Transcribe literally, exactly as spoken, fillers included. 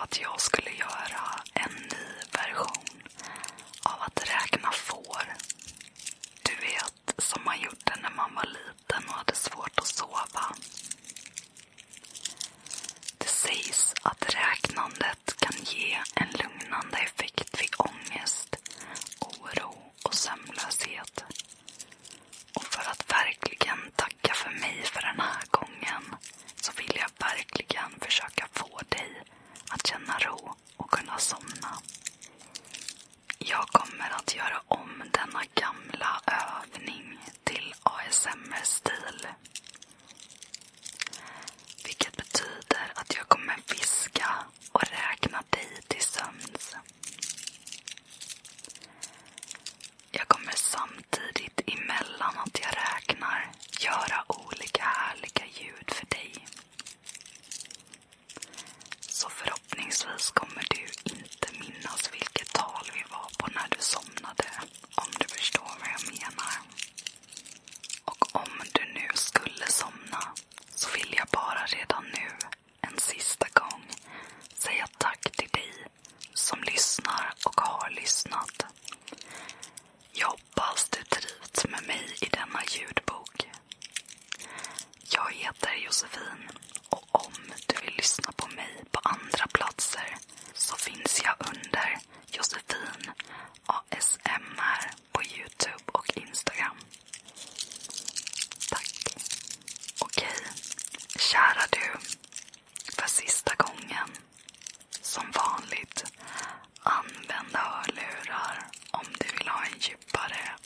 att jag skulle göra en ny version av att räkna får. Du vet, som man gjorde när man var liten och hade svårt att sova. Det sägs att räknandet kan ge en lugnande effekt vid ångest, oro och sömnlöshet. Och för att verkligen tacka för mig för den här gången så vill jag verkligen försöka få dig att känna ro och kunna somna. Jag kommer att göra om denna gamla övning till A S M R-stil. Vilket betyder att jag kommer viska och räkna dig till sömns. Jag kommer samtidigt emellan att jag räknar göra olika härliga ljud för dig. Så förhoppningsvis kommer du inte minnas vilket tal vi var på när du somnade, om du förstår vad jag menar. Och om du nu skulle somna så vill jag bara redan nu, en sista gång, säga tack till dig som lyssnar och har lyssnat. Jag hoppas du trivts med mig i denna ljudbok. Jag heter Josefin och om du vill lyssna på mig på andra platser så finns jag under Josefin A S M R på YouTube och Instagram. Tack. Okej, kära du, för sista gången. Som vanligt, använd hörlurar om du vill ha en djupare